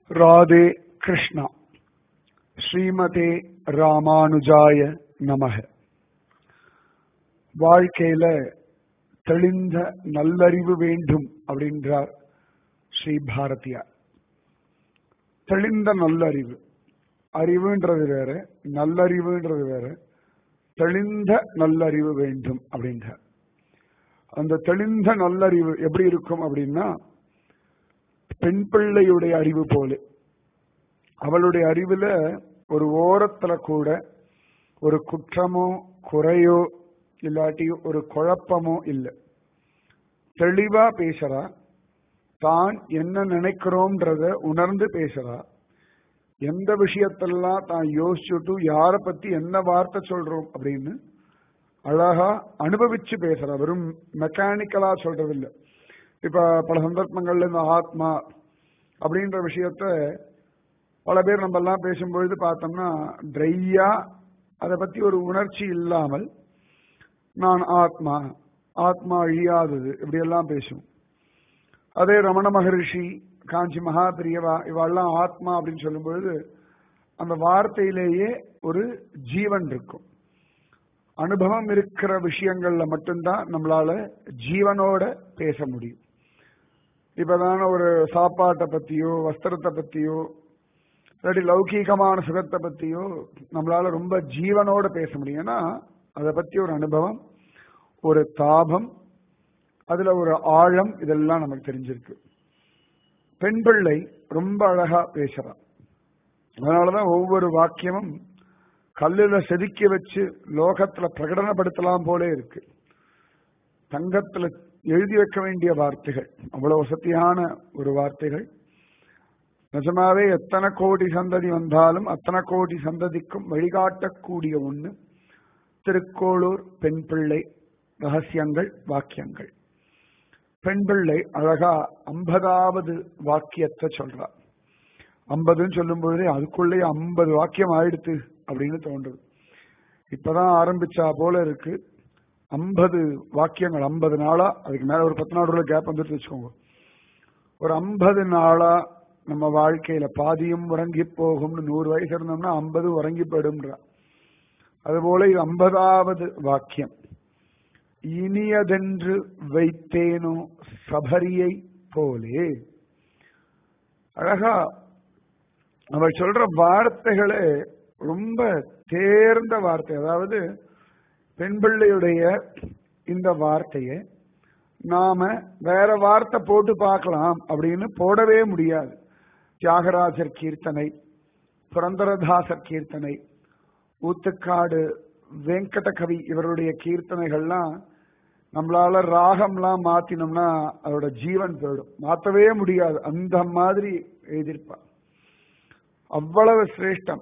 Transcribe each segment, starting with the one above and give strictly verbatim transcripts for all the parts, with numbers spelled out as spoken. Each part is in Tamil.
ராதே கிருஷ்ணா. ஸ்ரீமதே ராமானுஜாய நமக. வாழ்க்கையில தெளிந்த நல்லறிவு வேண்டும் அப்படின்றார் ஸ்ரீ பாரதியார். தெளிந்த நல்லறிவு, அறிவுன்றது வேற, நல்லறிவுன்றது வேற. தெளிந்த நல்லறிவு வேண்டும் அப்படின்றார். அந்த தெளிந்த நல்லறிவு எப்படி இருக்கும் அப்படின்னா, பெண் பிள்ளையுடைய அறிவு போல. அவளுடைய அறிவுல ஒரு ஓரத்துல கூட ஒரு குற்றமோ குறையோ இல்லாட்டி ஒரு குழப்பமோ இல்லை. தெளிவா பேசுறா, தான் என்ன நினைக்கிறோம்ன்றத உணர்ந்து பேசுறா. எந்த விஷயத்தெல்லாம் தான் யோசிச்சுட்டு யார பத்தி என்ன வார்த்தை சொல்றோம் அப்படின்னு அழகா அனுபவிச்சு பேசுறா. வெறும் மெக்கானிக்கலா சொல்றது இல்லை. இப்ப பல சந்தர்ப்பங்கள்ல இந்த ஆத்மா அப்படின்ற விஷயத்த பல பேர் நம்ம எல்லாம் பேசும்பொழுது பார்த்தோம்னா ட்ரையா அதை பத்தி ஒரு உணர்ச்சி இல்லாமல் நான் ஆத்மா, ஆத்மா அழியாதது இப்படி எல்லாம் பேசும். அதே ரமண மகரிஷி, காஞ்சி மகா பிரியவா இவெல்லாம் ஆத்மா அப்படின்னு சொல்லும் பொழுது அந்த வார்த்தையிலேயே ஒரு ஜீவன் இருக்கும். அனுபவம் இருக்கிற விஷயங்கள்ல மட்டும்தான் நம்மளால ஜீவனோட பேச முடியும். இப்பதான ஒரு சாப்பாட்டை பத்தியோ வஸ்திரத்தை பத்தியோ இல்லாட்டி லௌகீகமான சுகத்தை பத்தியோ நம்மளால ரொம்ப ஜீவனோட பேச முடியும். ஏன்னா அதை பத்தி ஒரு அனுபவம், ஒரு தாபம், அதுல ஒரு ஆழம், இதெல்லாம் நமக்கு தெரிஞ்சிருக்கு. பெண் பிள்ளை ரொம்ப அழகா பேசுறான். அதனாலதான் ஒவ்வொரு வாக்கியமும் கல்லுல செதுக்கி வச்சு லோகத்துல பிரகடனப்படுத்தலாம் போல இருக்கு. தங்கத்துல எழுதி வைக்க வேண்டிய வார்த்தைகள், அவ்வளவு வசதியான ஒரு வார்த்தைகள். நிஜமாவே எத்தனை கோடி சந்ததி வந்தாலும் அத்தனை கோடி சந்ததிக்கும் வழிகாட்டக்கூடிய ஒண்ணு திருக்கோளூர் பெண் பிள்ளை ரகசியங்கள் வாக்கியங்கள். பெண் பிள்ளை அழகா ஐம்பதாவது வாக்கியத்தை சொல்றார். ஐம்பதுன்னு சொல்லும் பொழுதே அதுக்குள்ளே ஐம்பது வாக்கியம் ஆயிடுத்து அப்படின்னு தோன்றுது. இப்பதான் ஆரம்பிச்சா போல இருக்கு. ஐம்பது வாக்கியங்கள், ஐம்பது நாளா, அதுக்கு மேல ஒரு பத்து நாள் கேப் வந்துட்டு வச்சுக்கோங்க. ஒரு ஐம்பது நாளா நம்ம வாழ்க்கையில பாதியும் உறங்கி போகும்னு நூறு வயசு இருந்தோம்னா ஐம்பது உறங்கி போயிடும்ன்ற. அதுபோல இது ஐம்பதாவது வாக்கியம். இனியதென்று வைத்தேனோ சபரியை போலே. அழகா அவள் சொல்ற வார்த்தைகளே ரொம்ப தேர்ந்த வார்த்தை. அதாவது பெண் பிள்ளையுடைய இந்த வார்த்தையை நாம வேற வார்த்தை போட்டு பார்க்கலாம் அப்படின்னு போடவே முடியாது. தியாகராஜர் கீர்த்தனை, புரந்தரதாசர் கீர்த்தனை, ஊத்துக்காடு வெங்கட கவி இவருடைய கீர்த்தனைகள்லாம் நம்மளால ராகம்லாம் மாத்தினோம்னா அதோட ஜீவன் போயிடும். மாத்தவே முடியாது. அந்த மாதிரி எழுதியிருப்பார். அவ்வளவு சிரேஷ்டம்.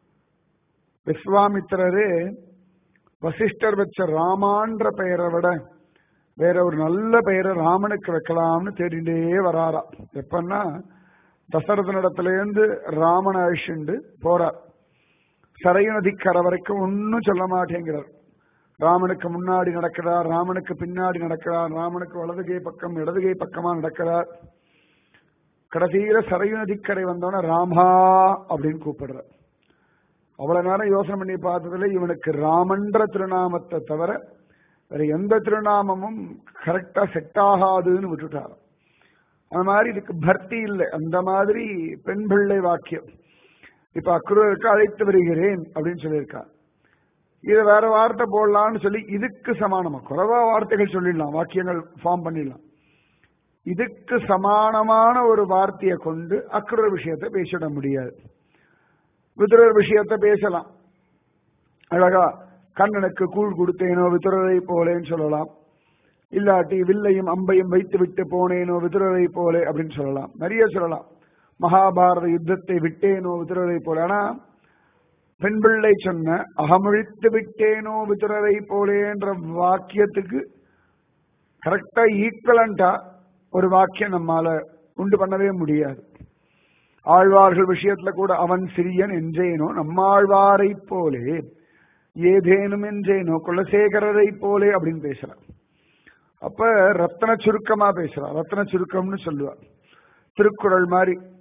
விஸ்வாமித்திரரே வசிஷ்டர் வச்ச ராமான்ற பெயரை விட வேற ஒரு நல்ல பெயரை ராமனுக்கு வைக்கலாம்னு தேடிண்டே வராரா. எப்பன்னா தசரதனிடத்திலேருந்து ராமனை அழிச்சுண்டு போறார். சரையு நதிக்கரை வரைக்கும் ஒன்னும் சொல்ல மாட்டேங்கிறார். ராமனுக்கு முன்னாடி நடக்கிறார், ராமனுக்கு பின்னாடி நடக்கிறார், ராமனுக்கு வலதுகை பக்கம் இடதுகை பக்கமா நடக்கிறார். கடைசியில சரையு நதிக்கரை வந்தோன்னா ராமா அப்படின்னு கூப்பிடுறார். அவ்வளவு நேரம் யோசனை பண்ணி பார்த்ததுல இவனுக்கு ராமன்ற திருநாமத்தை தவிர வேற எந்த திருநாமமும் கரெக்டா செட் ஆகாதுன்னு விட்டுட்டார். அந்த மாதிரி இதுக்கு பர்த்தி இல்லை. அந்த மாதிரி பெண் பிள்ளை வாக்கியம். இப்ப அக்ரூருக்கு அழைத்து வருகிறேன் அப்படின்னு சொல்லியிருக்கா. இதை வேற வார்த்தை போடலாம்னு சொல்லி இதுக்கு சமானமா குறைவா வார்த்தைகள் சொல்லிடலாம், வாக்கியங்கள் ஃபார்ம் பண்ணிடலாம். இதுக்கு சமானமான ஒரு வார்த்தையை கொண்டு அக்ரூர் விஷயத்தை பேசிட முடியாது. விதுரர் விஷயத்தை பேசலாம். அழகா கண்ணனுக்கு கூழ் கொடுத்தேனோ விதுரரை போலேன்னு சொல்லலாம். இல்லாட்டி வில்லையும் அம்பையும் வைத்து விட்டு போனேனோ விதுரரை போலே அப்படின்னு சொல்லலாம். நிறைய சொல்லலாம். மகாபாரத யுத்தத்தை விட்டேனோ விதுரரை போல. ஆனா பெண் பிள்ளை சொன்ன அகமழித்து விட்டேனோ விதுரரை போலேன்ற வாக்கியத்துக்கு கரெக்டா ஈக்குவலண்டா ஒரு வாக்கியம் நம்மால உண்டு பண்ணவே முடியாது. ஆழ்வார்கள் விஷயத்துல கூட அவன் சிறியன் என்றேனோ நம்மாழ்வாரை போலே, ஏதேனும் என்றேனோ குலசேகரரை போலே அப்படின்னு பேசுறான். அப்ப ரத்தன சுருக்கமா பேசுறான். ரத்தன சுருக்கம்னு சொல்லுவார். திருக்குறள் மாதிரி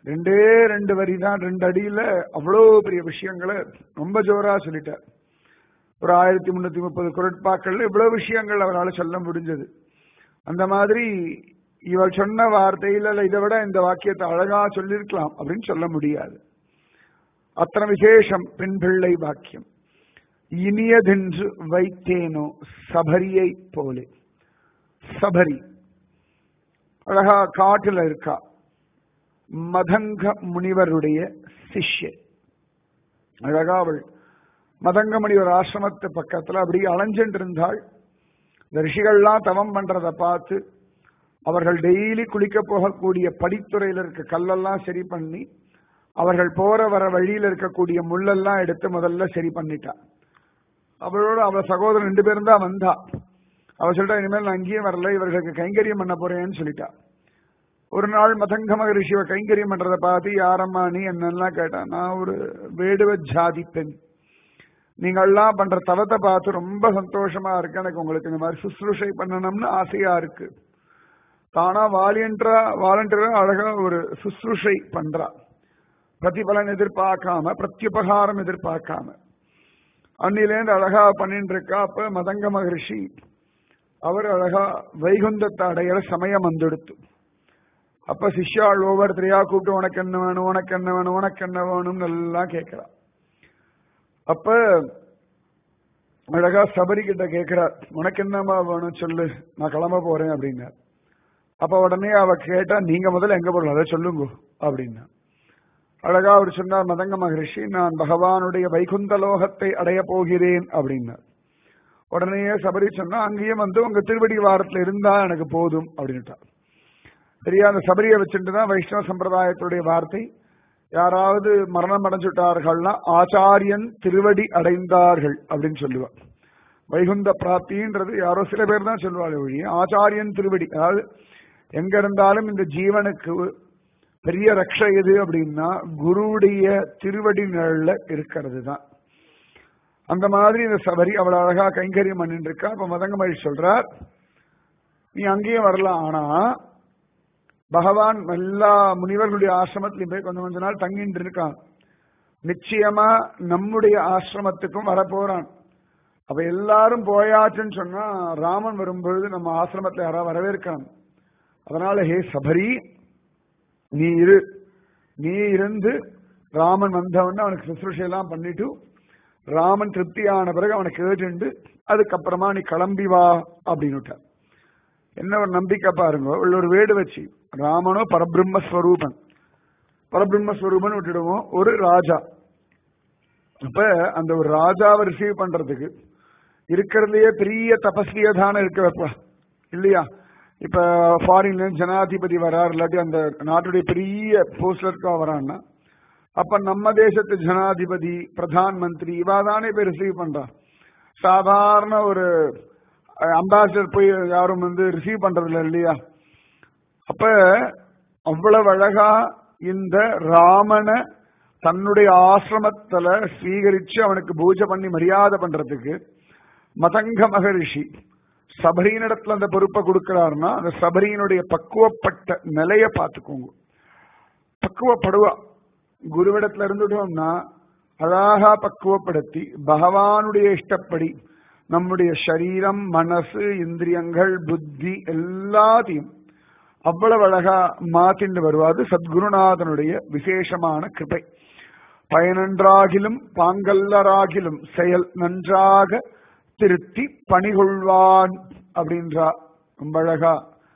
ரெண்டே ரெண்டு வரி தான், ரெண்டு அடியில அவ்வளோ பெரிய விஷயங்களை ரொம்ப ஜோரா சொல்லிட்டார். ஒரு ஆயிரத்தி முன்னூத்தி முப்பது குரட்பாக்கள் இவ்வளவு விஷயங்கள் அவரால் சொல்ல முடிஞ்சது. அந்த மாதிரி இவள் சொன்ன வார்த்தையில இதை விட இந்த வாக்கியத்தை அழகா சொல்லியிருக்கலாம் அப்படின்னு சொல்ல முடியாது. அத்தனை விசேஷம் பெண் பிள்ளை வாக்கியம். இனியதென்று வைத்தேனோ சபரியை போலே. சபரி அழகா காட்டுல இருக்கா, மதங்க முனிவருடைய சிஷ்ய. அழகா அவள் மதங்க முனிவர் ஆசிரமத்து பக்கத்துல அப்படி அலைஞ்சிட்டு இருந்தாள். இந்த ரிஷிகள்லாம் தவம் பண்றதை பார்த்து அவர்கள் டெய்லி குளிக்க போகக்கூடிய படித்துறையில இருக்க கல்லெல்லாம் சரி பண்ணி அவர்கள் போற வர வழியில இருக்கக்கூடிய முள்ளெல்லாம் எடுத்து முதல்ல சரி பண்ணிட்டா. அவளோட அவள் சகோதரன் ரெண்டு பேரும் தான் வந்தா. அவள் சொல்லிட்டா, இனிமேல் நான் அங்கேயும் வரல, இவர்களுக்கு கைங்கரியம் பண்ண போறேன்னு சொல்லிட்டா. ஒரு நாள் மதங்க மகரிஷிவ கைங்கரியம் பண்றதை பார்த்து, யாரம்மா நீ என்னெல்லாம் கேட்டா, நான் ஒரு வேடுவ ஜாதி பெண், நீங்கள்லாம் பண்ற தவத்தை பார்த்து ரொம்ப சந்தோஷமா இருக்கு, எனக்கு உங்களுக்கு இந்த மாதிரி சுசுரூஷை பண்ணணும்னு ஆசையா இருக்கு. தானா வாலியன்றா வாலண்டியரா அழகா ஒரு சுசுரூஷை பண்றா, பிரதிபலன் எதிர்பார்க்காம, பிரத்யுபகாரம் எதிர்பார்க்காம. அன்னிலேருந்து அழகா பண்ணிட்டு இருக்கா. அப்ப மதங்க மகரிஷி அவர் அழகா வைகுந்தத்தை அடையிற சமயம் வந்துடுத்து. அப்ப சிஷ்யாள் ஒவ்வொருத்தரையா கூப்பிட்டு உனக்கு என்ன வேணும், உனக்கு என்ன வேணும், உனக்கு என்ன வேணும்னு எல்லாம் கேட்கிறா. அப்ப அழகா சபரி கிட்ட கேட்கிறார், உனக்கு என்னமா வேணும் சொல்லு, நான் கிளம்ப போறேன் அப்படின்னா. அப்ப உடனே அவ கேட்டா, நீங்க முதல்ல எங்க போறோம் அதை சொல்லுங்க அப்படின்னா. அழகா அவர் சொன்னார், மதங்க மகரிஷி நான் பகவானுடைய வைகுந்த லோகத்தை அடைய போகிறேன் அப்படின்னார். உடனே சபரி சொன்னா, அங்கேயும் வந்து உங்க திருவடி வாரத்துல இருந்தா எனக்கு போதும் அப்படின்ட்டார். சரியா, அந்த சபரியை வச்சுட்டு தான் வைஷ்ணவ சம்பிரதாயத்துடைய வார்த்தை. யாராவது மரணம் அடைஞ்சுட்டார்கள்னா ஆச்சாரியன் திருவடி அடைந்தார்கள் அப்படின்னு சொல்லுவா. வைகுந்த பிராப்தின்றது யாரோ சில பேர் தான் சொல்லுவாள் ஒழிய ஆச்சாரியன் திருவடி, அதாவது எங்க இருந்தாலும் இந்த ஜீவனுக்கு பெரிய ரக்ஷை எது அப்படின்னா குருவுடைய திருவடி நிழல்ல இருக்கிறது தான். அந்த மாதிரி இந்த சபரி அவள் அழகா கைங்கரியம் பண்ணிட்டு இருக்கா. அப்ப மதங்க மகிழ்ச்சி சொல்றார், நீ அங்கேயும் வரலாம், ஆனா பகவான் எல்லா முனிவர்களுடைய ஆசிரமத்திலையும் போய் கொஞ்சம் கொஞ்ச நாள் தங்கிட்டு இருக்கான். நிச்சயமா நம்முடைய ஆசிரமத்துக்கும் வரப்போறான். அப்ப எல்லாரும் போயாச்சுன்னு சொன்னா ராமன் வரும்பொழுது நம்ம ஆசிரமத்துல யாராவது வரவேற்கணும். அதனால ஹே சபரி நீ இரு, நீ இருந்து ராமன் வந்தவன அவனுக்கு சுசுரூஷையெல்லாம் பண்ணிட்டு ராமன் திருப்தியான பிறகு அவனை கேட்டுண்டு அதுக்கப்புறமா நீ கிளம்பி வா அப்படின்னு. என்ன ஒரு நம்பிக்கை பாருங்க. உள்ள ஒரு வேடு வச்சு ராமனோ பரபிரம்மஸ்வரூபன், பரபிரம்மஸ்வரூபன் விட்டுடுவோம், ஒரு ராஜா. அப்ப அந்த ஒரு ராஜாவை ரிசீவ் பண்றதுக்கு இருக்கிறதுலயே பெரிய தபஸ்விய தானே இருக்க வைப்பா இல்லையா. இப்ப ஃபாரின்ல ஜனாதிபதி வரார், இல்லாட்டி அந்த நாட்டுடைய பெரிய போஸ்ட்ல இருக்கா வரான்னா, அப்ப நம்ம தேசத்து ஜனாதிபதி பிரதான் மந்திரி இவாதானே போய் ரிசீவ் பண்றா. சாதாரண ஒரு அம்பாசிடர் போய் யாரும் வந்து ரிசீவ் பண்றதில்ல இல்லையா. அப்ப அவ்வளவு அழகா இந்த ராமனை தன்னுடைய ஆசிரமத்துல ஸ்வீகரிச்சு அவனுக்கு பூஜை பண்ணி மரியாதை பண்றதுக்கு மதங்க மகரிஷி சபரியினிடத்துல அந்த பொறுப்பை கொடுக்கிறாருன்னா அந்த சபரியினுடைய பக்குவப்பட்ட நிலைய பார்த்துக்கோங்க. பக்குவப்படுவா. குருவிடத்துல இருந்துட்டோம்னா அழகா பக்குவப்படுத்தி பகவானுடைய இஷ்டப்படி நம்முடைய சரீரம், மனசு, இந்திரியங்கள், புத்தி எல்லாத்தையும் அவ்வளவு அழகா மாத்திண்டு வருவாது சத்குருநாதனுடைய விசேஷமான கிருபை. பயனன்றாகிலும் பாங்கல்லராகிலும் செயல் நன்றாக திருத்தி பணிகொள்வான் அப்படின்றா ரொம்ப அழகா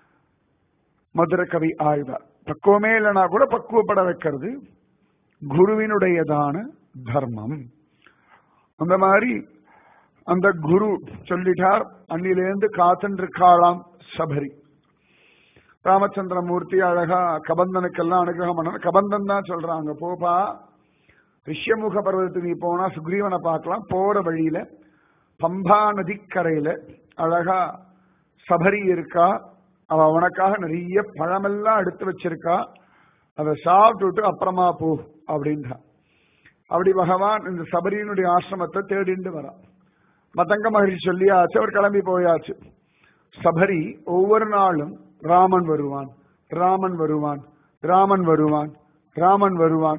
மதுர கவி ஆழ்வார். பக்குவமே இல்லைனா கூட பக்குவப்பட வைக்கிறது குருவினுடையதான தர்மம். அந்த மாதிரி அந்த குரு சொல்லிட்டார். அன்னிலேருந்து காத்துருக்காளாம் சபரி. ராமச்சந்திரமூர்த்தி அழகா கபந்தனுக்கெல்லாம் அனுகிரகம் பண்ண, கபந்தன் தான் சொல்றாங்க, போப்பா ரிஷ்யமுக பர்வதத்துக்கு நீ போனா சுக்ரீவனை பார்க்கலாம், போற வழியில பம்பா நதிக்கரையில அழகா சபரி இருக்கா, அவ உனக்காக நிறைய பழமெல்லாம் எடுத்து வச்சிருக்கா, அதை சாப்பிட்டுட்டு அப்புறமா போ அப்படின்றா. அப்படி பகவான் இந்த சபரியினுடைய ஆசிரமத்தை தேடிண்டு வரா. மதங்க மகிழ்ச்சி சொல்லியாச்சு, அவர் கிளம்பி போயாச்சு. சபரி ஒவ்வொரு நாளும் ராமன் வருவான், ராமன் வருவான், ராமன் வருவான், ராமன் வருவான்.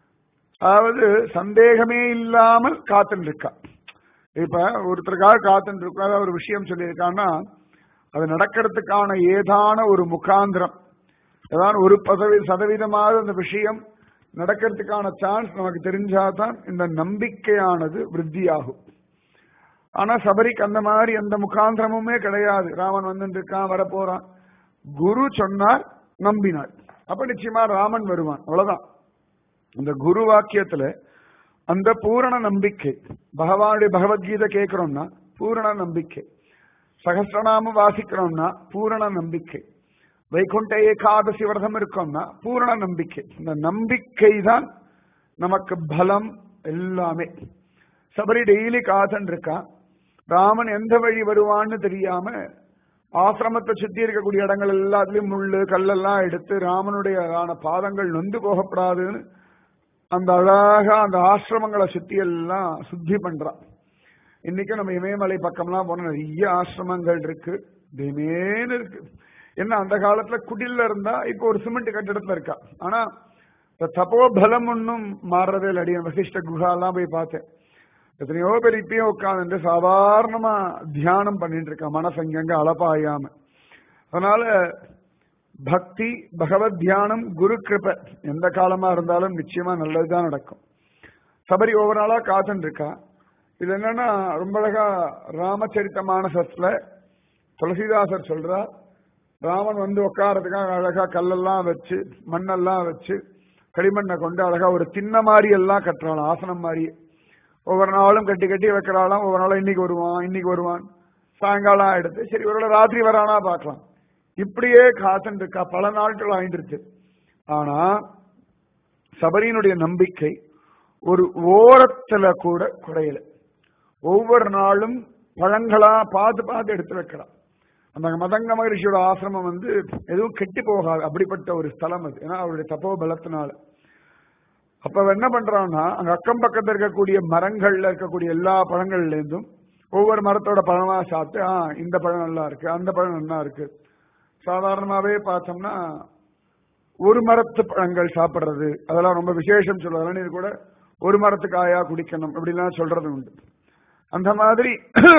அதாவது சந்தேகமே இல்லாமல் காத்துட்டு இருக்கா. இப்ப ஒருத்தருக்காக காத்துட்டு இருக்காத ஒரு விஷயம் சொல்லியிருக்கான்னா அது நடக்கிறதுக்கான ஏதான ஒரு முகாந்திரம், ஏதாவது ஒரு பதவி சதவீதமாக அந்த விஷயம் நடக்கிறதுக்கான சான்ஸ் நமக்கு தெரிஞ்சாதான் இந்த நம்பிக்கையானது விருத்தியாகும். ஆனா சபரிக்கு அந்த மாதிரி எந்த முகாந்திரமுமே கிடையாது. ராமன் வந்து இருக்கான், வரப்போறான், குரு சொன்னார், நம்பினார், அப்ப நிச்சயமா ராமன் வருவான், அவ்வளவுதான். இந்த குரு வாக்கியத்துல அந்த பூரண நம்பிக்கை. பகவானுடைய பகவத்கீதை கேட்கிறோம்னா பூரண நம்பிக்கை, சகஸ்ரநாமம் வாசிக்கிறோம்னா பூரண நம்பிக்கை, வைகுண்ட ஏகாதசி விரதம் இருக்கோம்னா பூரண நம்பிக்கை. இந்த நம்பிக்கை தான் நமக்கு பலம் எல்லாமே. சபரி டெய்லி காதன் இருக்கா. ராமன் எந்த வழி வருவான்னு தெரியாம ஆசிரமத்தை சுத்தி இருக்கக்கூடிய இடங்கள் எல்லாத்துலயும் முள்ளு கல்லெல்லாம் எடுத்து ராமனுடைய பாதங்கள் நொந்து போகப்படாதுன்னு அந்த அழகா அந்த ஆசிரமங்களை சுத்தி எல்லாம் சுத்தி பண்றான். இன்னைக்கு நம்ம இமயமலை பக்கம்லாம் போன நிறைய ஆசிரமங்கள் இருக்கு, தினேன்னு இருக்கு. என்ன அந்த காலத்துல குடில இருந்தா இப்ப ஒரு சிமெண்ட் கட்டிடத்துல இருக்கா. ஆனா தப்போ பலம் ஒன்னும் மாறுறதே இல்லை. அடியன் வசிஷ்ட குஹாலாம் போய் பார்த்தேன். எத்தனையோ பேர் இப்பயும் உட்காந்து சாதாரணமா தியானம் பண்ணிட்டு இருக்கா, மனசங்கங்க அளப்பாயாம. அதனால பக்தி, பகவத் தியானம், குரு கிருபை எந்த காலமா இருந்தாலும் நிச்சயமா நல்லதுதான் நடக்கும். சபரி ஒவ்வொரு நாளா காத்துட்டு இருக்கா. இது என்னன்னா ரொம்ப அழகா ராமச்சரித்த மானசத்துல துளசிதாசர் சொல்றா, ராமன் வந்து உட்காரத்துக்காக அழகா கல்லெல்லாம் வச்சு மண்ணெல்லாம் வச்சு களிமண்ணை கொண்டு அழகா ஒரு திண்ண மாதிரி எல்லாம் கட்டுறாளாம், ஆசனம் மாதிரியே. ஒவ்வொரு நாளும் கட்டி கட்டி வைக்கிறாளாம். ஒவ்வொரு நாளும் இன்னைக்கு வருவான் இன்னைக்கு வருவான் சாயங்காலம் எடுத்து சரி ஒரு ராத்திரி வரானா பார்க்கலாம். இப்படியே காத்துட்டு இருக்கா, பல நாட்கள் ஆயிடுச்சு. ஆனா சபரியினுடைய நம்பிக்கை ஒரு ஓரத்துல கூட குறையல. ஒவ்வொரு நாளும் பழங்களா பார்த்து பார்த்து எடுத்து வைக்கிறான். அந்த மதங்க மகரிஷியோட ஆசிரமம் வந்து எதுவும் கெட்டி போகாது, அப்படிப்பட்ட ஒரு ஸ்தலம் அது. ஏன்னா அவருடைய தப்போ பலத்தினால. அப்ப என்ன பண்றான்னா அங்க அக்கம் பக்கத்துல இருக்கக்கூடிய மரங்கள்ல இருக்கக்கூடிய எல்லா பழங்கள்ல இருந்தும் ஒவ்வொரு மரத்தோட பழமா சாப்பிட்டு ஆஹ் இந்த பழம் நல்லா இருக்கு, அந்த பழம் நல்லா இருக்கு. சாதாரணமாவே பார்த்தோம்னா ஒரு மரத்து பழங்கள் சாப்பிடுறது அதெல்லாம் ரொம்ப விசேஷம் சொல்லுவாங்க. இது கூட ஒரு மரத்துக்கு ஆயா குடிக்கணும் அப்படிலாம் சொல்றது உண்டு. அந்த மாதிரி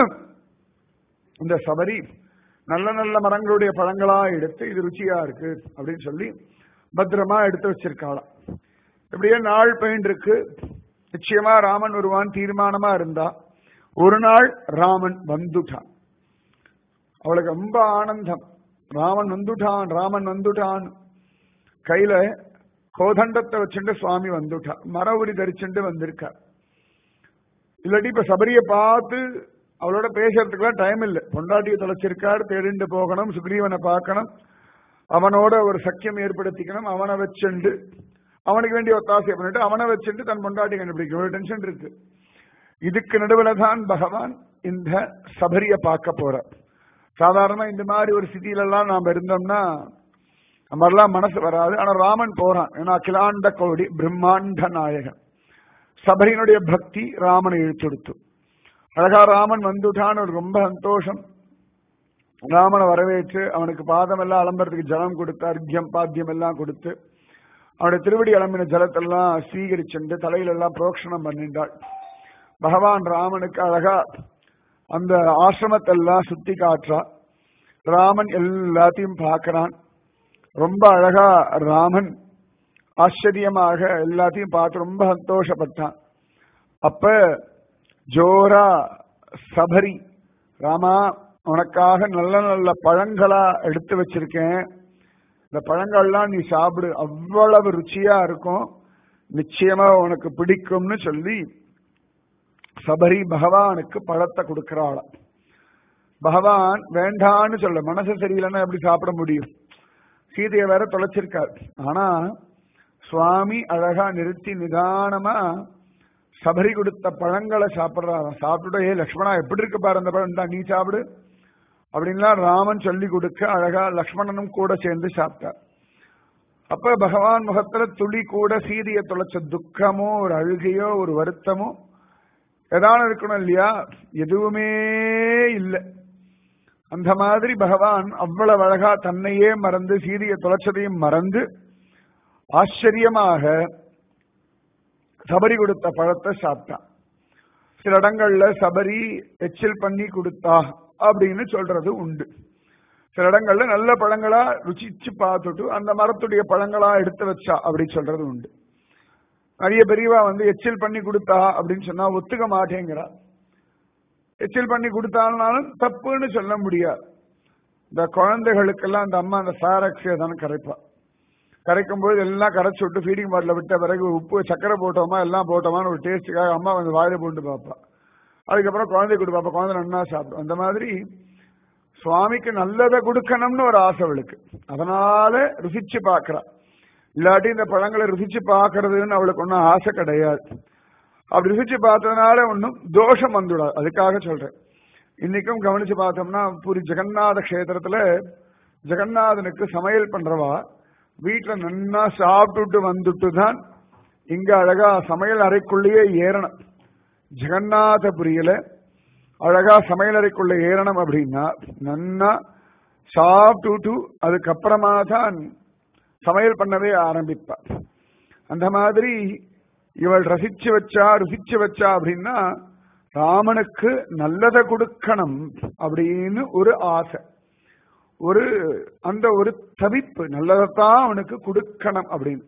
இந்த சபரி நல்ல நல்ல மரங்களுடைய பழங்களா எடுத்து இது ருச்சியா இருக்கு அப்படின்னு சொல்லி பத்திரமா எடுத்து வச்சிருக்காளாம். இப்படியே நாள் பெயின் இருக்கு. நிச்சயமா ராமன் வருவான் தீர்மானமா இருந்தா ஒரு நாள் ராமன் வந்துட்டான். அவளுக்கு ரொம்ப ஆனந்தம். ராமன் வந்துட்டான், ராமன் வந்துட்டான். கையில கோதண்டத்தை வச்சுட்டு சுவாமி வந்துட்டான், மர உரி தரிச்சுட்டு வந்திருக்கார். இல்லாட்டி இப்ப சபரிய பார்த்து அவளோட பேசுறதுக்குலாம் டைம் இல்லை. பொண்டாட்டியை தொலைச்சிருக்கார், தேடிண்டு போகணும், சுக்ரீவனை பார்க்கணும், அவனோட ஒரு சக்கியம் ஏற்படுத்திக்கணும், அவனை வச்சுண்டு அவனுக்கு வேண்டிய ஒத்தாசை பண்ணிட்டு அவனை வச்சுட்டு தன் பொண்டாட்டி கண்டுபிடிக்க ஒரு டென்ஷன் இருக்கு. இதுக்கு நடுவில் தான் பகவான் இந்த சபரிய பார்க்க போற. சாதாரணமா இந்த மாதிரி ஒரு ஸ்திதியில எல்லாம் நாம இருந்தோம்னா நம்மெல்லாம் மனசு வராது. ஆனா ராமன் போறான். ஏன்னா அகிலாண்ட கோடி பிரம்மாண்ட நாயகன். சபரியினுடைய பக்தி ராமனை இழுத்துடுத்து. அழகா ராமன் வந்துட்டான்னு ஒரு ரொம்ப சந்தோஷம். ராமனை வரவேற்று அவனுக்கு பாதம் எல்லாம் அலம்புறதுக்கு ஜலம் கொடுத்து அர்க்கியம் பாத்தியம் எல்லாம் கொடுத்து அவனுடைய திருவடி அலம்பின ஜலத்தெல்லாம் ஸ்வீகரிச்சுண்டு தலையில எல்லாம் புரோக்ஷணம் பண்ணிட்டாள். பகவான் ராமனுக்கு அழகா அந்த ஆசிரமத்தெல்லாம் சுத்தி காட்டுறா. ராமன் எல்லாத்தையும் பார்க்கிறான். ரொம்ப அழகா ராமன் ஆச்சரியமாக எல்லாத்தையும் பார்த்து ரொம்ப சந்தோஷப்பட்டான். அப்ப ஜோரா சபரி, ராமா உனக்காக நல்ல நல்ல பழங்களா எடுத்து வச்சிருக்கேன், இந்த பழங்கள்லாம் நீ சாப்பிடு, அவ்வளவு ருச்சியா இருக்கும், நிச்சயமா உனக்கு பிடிக்கும்னு சொல்லி சபரி பகவானுக்கு பழத்தை கொடுக்கிறாள். பகவான் வேண்டான்னு சொல்ல, மனசு சரியில்லைன்னா எப்படி சாப்பிட முடியும்? சீதையை வேற தொலைச்சிருக்காரு. ஆனா சுவாமி அழகா நிறுத்தி நிதானமா சபரி கொடுத்த பழங்களை சாப்பிடுறாரு. சாப்பிட்டுட்டு ஏ லக்ஷ்மணா எப்படி இருக்கு பாரு அந்த பழம், நீ சாப்பிடு அப்படின்லாம் ராமன் சொல்லி கொடுக்க அழகா லக்ஷ்மணனும் கூட சேர்ந்து சாப்பிட்டார். அப்ப பகவான் முகத்துல துளி கூட சீதையை தொலைச்ச துக்கமோ ஒரு அழுகையோ ஒரு வருத்தமோ ஏதாவது இருக்கணும் இல்லையா? எதுவுமே இல்லை. அந்த மாதிரி பகவான் அவ்வளவு அழகா தன்னையே மறந்து சீதையை தொலைச்சதையும் மறந்து ஆச்சரியமாக சபரி கொடுத்த பழத்தை சாப்பிட்டான். சில இடங்கள்ல சபரி எச்சில் பண்ணி கொடுத்தா அப்படின்னு சொல்றது உண்டு. சில இடங்கள்ல நல்ல பழங்களா ருச்சிச்சு பார்த்துட்டு அந்த மரத்துடைய பழங்களா எடுத்து வச்சா அப்படி சொல்றது உண்டு. நிறைய பெரியவா வந்து எச்சில் பண்ணி கொடுத்தா அப்படின்னு சொன்னா ஒத்துக்க மாட்டேங்கிறா. எச்சில் பண்ணி கொடுத்தாலும் தப்புன்னு சொல்ல முடியாது. இந்த குழந்தைகளுக்கெல்லாம் அந்த அம்மா அந்த சாரக்ஸியை தானே கரைப்பா. கரைக்கும் போது எல்லாம் கரைச்சி விட்டு ஃபீடிங் பாட்டில் விட்ட பிறகு உப்பு சக்கரை போட்டோமா எல்லாம் போட்டோமான்னு ஒரு டேஸ்ட்டுக்காக அம்மா வந்து வாயில போட்டு பார்ப்பா. அதுக்கப்புறம் குழந்தை கொடு பார்ப்பா, குழந்தை நன்னா சாப்பிடும். அந்த மாதிரி சுவாமிக்கு நல்லதை கொடுக்கணும்னு ஒரு ஆசை அவளுக்கு. அதனால ருசிச்சு பார்க்கறா. இல்லாட்டி இந்த பழங்களை ருசிச்சு பார்க்கறதுன்னு அவளுக்கு ஒன்றும் ஆசை கிடையாது. அப்படி ருசிச்சு பார்த்ததுனால ஒன்றும் தோஷம் வந்துடாது. அதுக்காக சொல்றேன். இன்னைக்கும் கவனிச்சு பார்த்தோம்னா பூரி ஜெகநாத கஷேத்திரத்துல ஜெகநாதனுக்கு சமையல் பண்றவா வீட்டுல நன்னா சாப்பிட்டுட்டு வந்துட்டு தான் இங்க அழகா சமையல் அறைக்குள்ளேயே ஏறணும். ஜெகநாதபுரியில அழகா சமையல் அறைக்குள்ள ஏறணும் அப்படின்னா நன்னா சாப்பிட்டுட்டு அதுக்கப்புறமா தான் சமையல் பண்ணவே ஆரம்பிப்பா. அந்த மாதிரி இவள் ரசிச்சு வச்சா ருசிச்சு வச்சா அப்படின்னா ராமனுக்கு நல்லதை கொடுக்கணும் அப்படின்னு ஒரு ஆசை, ஒரு அந்த ஒரு தவிப்பு, நல்லதைத்தான் அவனுக்கு கொடுக்கணும் அப்படின்னு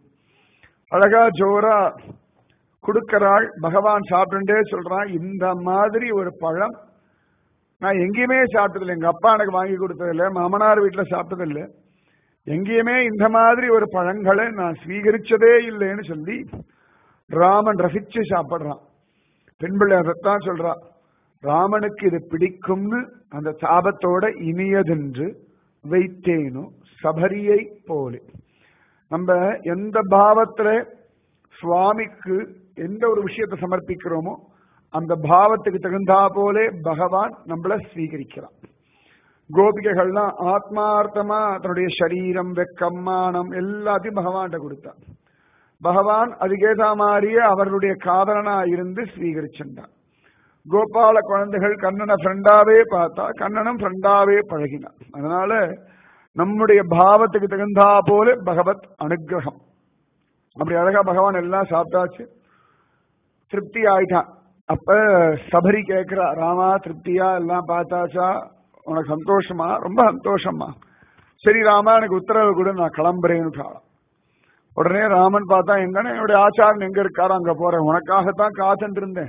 அழகா ஜோரா கொடுக்கிறாள். பகவான் சாப்பிட்டுட்டே சொல்றான், இந்த மாதிரி ஒரு பழம் நான் எங்கேயுமே சாப்பிட்டதில்லை. எங்க அப்பா எனக்கு வாங்கி கொடுத்ததில்லை, மாமனார் வீட்டுல சாப்பிட்டதில்லை, எங்கேயுமே இந்த மாதிரி ஒரு பழங்களை நான் ஸ்வீகரிச்சதே இல்லைன்னு சொல்லி ராமன் ரசிச்சு சாப்பிடுறான். பெண்பிள்ளை அதைத்தான் சொல்றா, ராமனுக்கு இது பிடிக்கும்னு அந்த சாபத்தோட இனியதென்று வைத்தேனோ சபரியை போலே. நம்ம எந்த பாவத்துல சுவாமிக்கு எந்த ஒரு விஷயத்தை சமர்ப்பிக்கிறோமோ அந்த பாவத்துக்கு தகுந்தா போலே பகவான் நம்மள ஸ்வீகரிக்கிறான். கோபிகைகள்லாம் ஆத்மார்த்தமா தன்னுடைய சரீரம் வெக்கம் மானம் எல்லாத்தையும் பகவான்கிட்ட கொடுத்தான். பகவான் அதுக்கேற்ற மாதிரியே அவர்களுடைய காதலனா இருந்து ஸ்வீகரிச்சுட்டான். கோபால குழந்தைகள் கண்ணனை ஃப்ரெண்டாவே பார்த்தா, கண்ணனும் ஃப்ரெண்டாவே பழகினான். அதனால நம்முடைய பாவத்துக்கு தகுந்தா போல பகவத் அனுகிரகம். அப்படி அழகா பகவான் எல்லாம் சாப்பிட்டாச்சு, திருப்தி ஆயிட்டான். அப்ப சபரி கேட்கிறா, ராமா திருப்தியா எல்லாம் பார்த்தாச்சா, உனக்கு சந்தோஷமா? ரொம்ப சந்தோஷமா. சரி ராமா எனக்கு உத்தரவு கூட, நான் கிளம்புறேன்னு. உடனே ராமன் பார்த்தா, எங்கன்னு என்னுடைய ஆச்சாரன் எங்க இருக்காரோ அங்க போறேன், உனக்காகத்தான் காத்துட்டு இருந்தேன்,